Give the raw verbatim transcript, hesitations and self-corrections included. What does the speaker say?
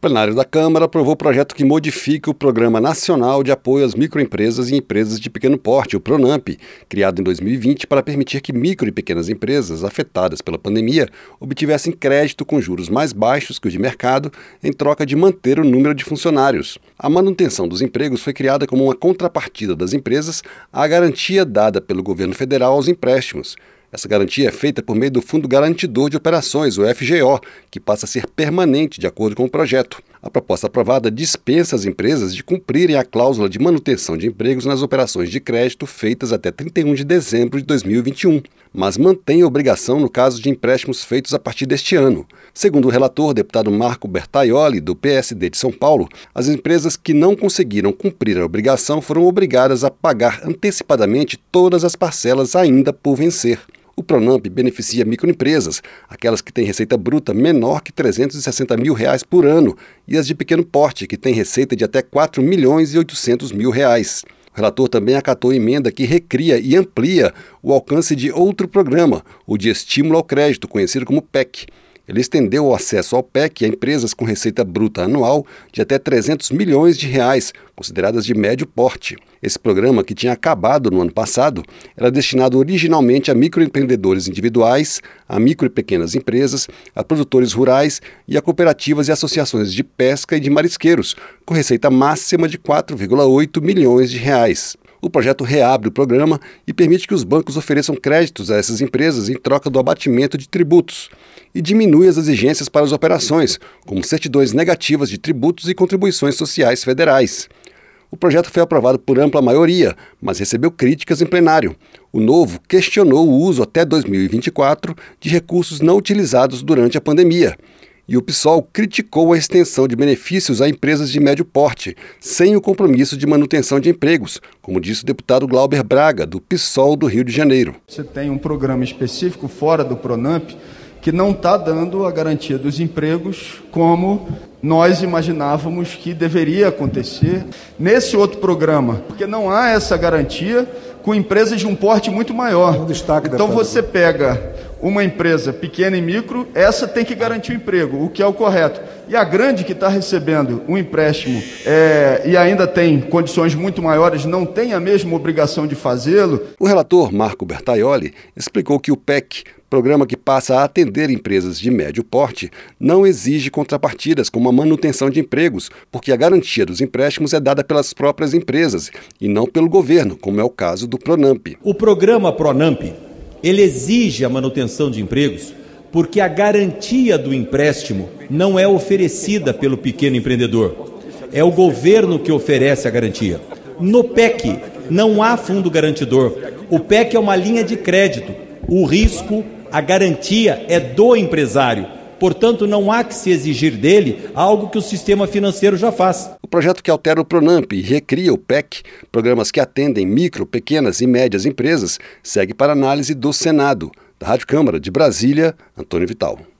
plenário da Câmara aprovou o projeto que modifica o Programa Nacional de Apoio às Microempresas e Empresas de Pequeno Porte, o PRONAMP, criado em dois mil e vinte para permitir que micro e pequenas empresas afetadas pela pandemia obtivessem crédito com juros mais baixos que o de mercado em troca de manter o número de funcionários. A manutenção dos empregos foi criada como uma contrapartida das empresas à garantia dada pelo governo federal aos empréstimos. Essa garantia é feita por meio do Fundo Garantidor de Operações, o F G O, que passa a ser permanente de acordo com o projeto. A proposta aprovada dispensa as empresas de cumprirem a cláusula de manutenção de empregos nas operações de crédito feitas até trinta e um de dezembro de dois mil e vinte e um, mas mantém a obrigação no caso de empréstimos feitos a partir deste ano. Segundo o relator, deputado Marco Bertaioli, do P S D de São Paulo, as empresas que não conseguiram cumprir a obrigação foram obrigadas a pagar antecipadamente todas as parcelas ainda por vencer. O PRONAMP beneficia microempresas, aquelas que têm receita bruta menor que trezentos e sessenta mil reais por ano, e as de pequeno porte, que têm receita de até quatro milhões e oitocentos mil reais. O relator também acatou a emenda que recria e amplia o alcance de outro programa, o de estímulo ao crédito, conhecido como P E C. Ele estendeu o acesso ao P E C a empresas com receita bruta anual de até trezentos milhões de reais, consideradas de médio porte. Esse programa, que tinha acabado no ano passado, era destinado originalmente a microempreendedores individuais, a micro e pequenas empresas, a produtores rurais e a cooperativas e associações de pesca e de marisqueiros, com receita máxima de quatro vírgula oito milhões de reais. O projeto reabre o programa e permite que os bancos ofereçam créditos a essas empresas em troca do abatimento de tributos e diminui as exigências para as operações, como certidões negativas de tributos e contribuições sociais federais. O projeto foi aprovado por ampla maioria, mas recebeu críticas em plenário. O novo questionou o uso até dois mil e vinte e quatro de recursos não utilizados durante a pandemia. E o PSOL criticou a extensão de benefícios a empresas de médio porte, sem o compromisso de manutenção de empregos, como disse o deputado Glauber Braga, do PSOL do Rio de Janeiro. Você tem um programa específico fora do PRONAMP que não está dando a garantia dos empregos como nós imaginávamos que deveria acontecer nesse outro programa, porque não há essa garantia com empresas de um porte muito maior. Um destaque, então você pega uma empresa pequena e micro, essa tem que garantir o emprego, o que é o correto. E a grande, que está recebendo um empréstimo é, e ainda tem condições muito maiores, não tem a mesma obrigação de fazê-lo. O relator Marco Bertaioli explicou que o P E C, programa que passa a atender empresas de médio porte, não exige contrapartidas como a manutenção de empregos, porque a garantia dos empréstimos é dada pelas próprias empresas e não pelo governo, como é o caso do PRONAMP. O programa PRONAMP, ele exige a manutenção de empregos porque a garantia do empréstimo não é oferecida pelo pequeno empreendedor. É o governo que oferece a garantia. No P E C não há fundo garantidor. O P E C é uma linha de crédito. O risco, a garantia é do empresário. Portanto, não há que se exigir dele algo que o sistema financeiro já faz. O projeto que altera o PRONAMP e recria o P E C, programas que atendem micro, pequenas e médias empresas, segue para análise do Senado. Da Rádio Câmara de Brasília, Antônio Vital.